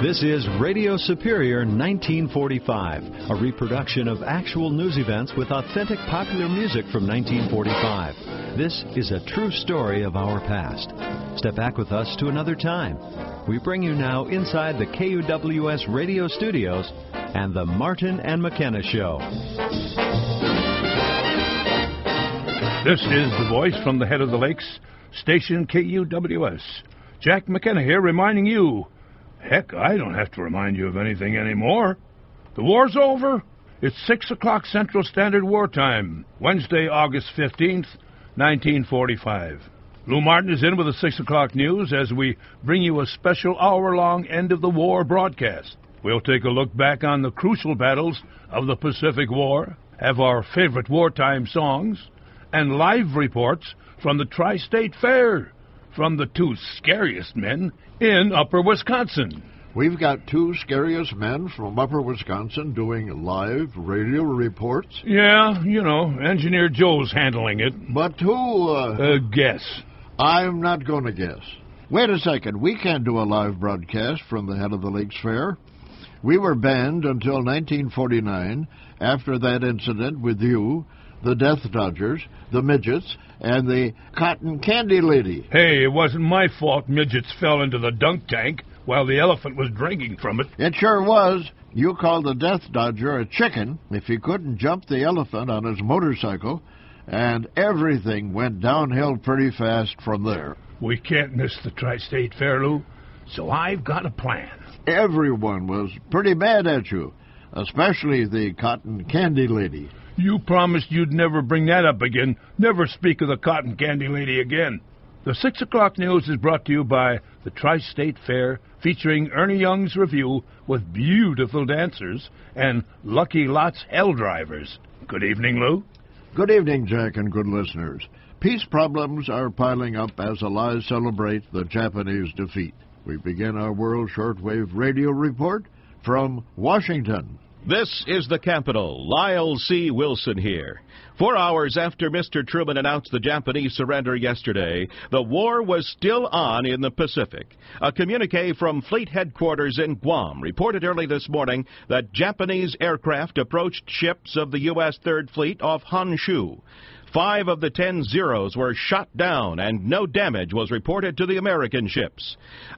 This is Radio Superior 1945, a reproduction of actual news events with authentic popular music from 1945. This is a true story of our past. Step back with us to another time. We bring you now inside the KUWS radio studios and the Martin and McKenna Show. This is the voice from the head of the lakes, station KUWS. Jack McKenna here reminding you, heck, I don't have to remind you of anything anymore. The war's over. It's 6 o'clock Central Standard War Time, Wednesday, August 15th, 1945. Lou Martin is in with the 6 o'clock news as we bring you a special hour-long end-of-the-war broadcast. We'll take a look back on the crucial battles of the Pacific War, have our favorite wartime songs, and live reports from the Tri-State Fair from the two scariest men in Upper Wisconsin. We've got two scariest men from Upper Wisconsin doing live radio reports. Yeah, you know, Engineer Joe's handling it. But who, Guess. I'm not going to guess. Wait a second, we can't do a live broadcast from the head of the Lakes Fair. We were banned until 1949 after that incident with you, the Death Dodgers, the Midgets, and the Cotton Candy Lady. Hey, it wasn't my fault Midgets fell into the dunk tank while the elephant was drinking from it. It sure was. You called the Death Dodger a chicken if he couldn't jump the elephant on his motorcycle, and everything went downhill pretty fast from there. We can't miss the Tri-State Fair, Lou, so I've got a plan. Everyone was pretty mad at you, especially the Cotton Candy Lady. You promised you'd never bring that up again, never speak of the Cotton Candy Lady again. The 6 o'clock news is brought to you by the Tri-State Fair, featuring Ernie Young's review with beautiful dancers and Lucky Lot's Hell Drivers. Good evening, Lou. Good evening, Jack, and good listeners. Peace problems are piling up as allies celebrate the Japanese defeat. We begin our World Shortwave Radio Report from Washington. This is the capital. Lyle C. Wilson here. 4 hours after Mr. Truman announced the Japanese surrender yesterday, the war was still on in the Pacific. A communique from Fleet Headquarters in Guam reported early this morning that Japanese aircraft approached ships of the U.S. Third Fleet off Honshu. 5 of the 10 Zeros were shot down, and no damage was reported to the American ships.